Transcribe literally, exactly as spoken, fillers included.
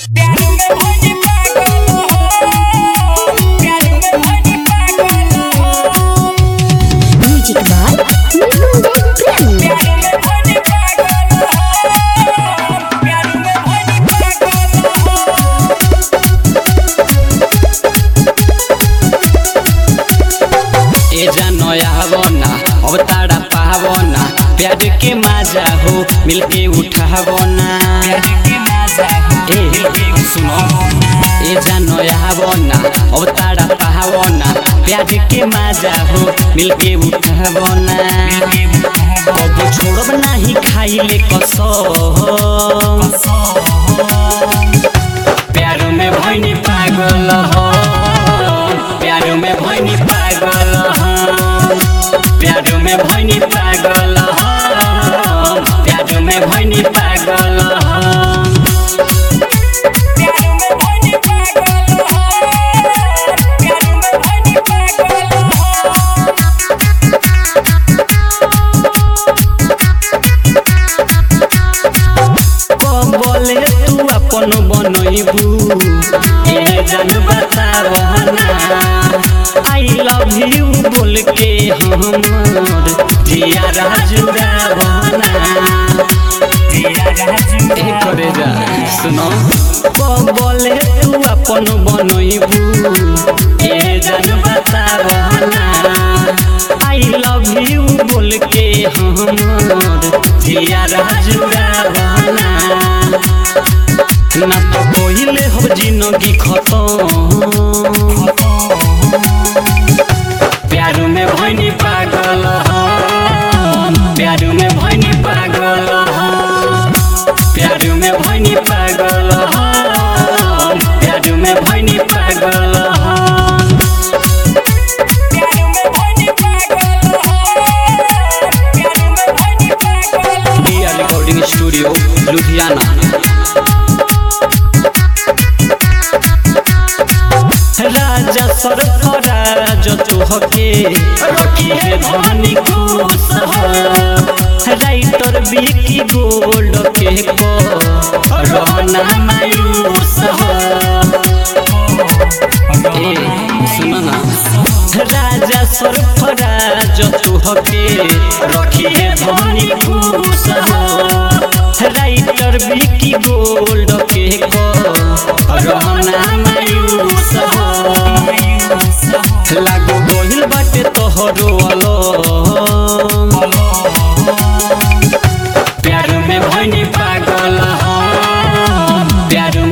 अब तारा पावो ना प्यार के मजा हो मिलके उठावो ना ए सुनो ए जानो आवो ना अब तारा पावो ना प्यार के मजा हो मिलके उठावो ना कबो छोड़ब नहीं खाइले कसम प्यार में भइनी पागल हो प्यार में भइनी पागल हो प्यार में भइनी पागल हम प्यार में भइनी पागल हम प्यार में भइनी पागल हम प्यार में भइनी पागल बोले तू अपन बनइबू ए जान बतावना आई लव यू बोल के हमर जिया राजुरावना जिया राजू करे जा सुनो बोले तू अपन बनइबू ए जान बतावना आई लव यू बोल के हमर जिया राजुरावना ना तो कोइले हो जिंदगी खत्म प्यार में भइनी पागल हम प्यार में भइनी पागल हम प्यार में भइनी पागल हम प्यार में भइनी पागल हम प्यार में भइनी पागल हम प्यार में भइनी पागल दिया रिकॉर्डिंग स्टूडियो लुधियाना राजा सरफराज तोहके रखिए धनी खुश हो राइटर बिकी गोल्ड के को रहना मायूस हो ए सुनो ना राजा सरफराज तोहके रखिए धनी खुश हो राइटर बिकी गोल्ड के को रहना मायूस हो लागो गोहिल बाटे तोहरो अलम प्यार में भइनी पागल हम प्यार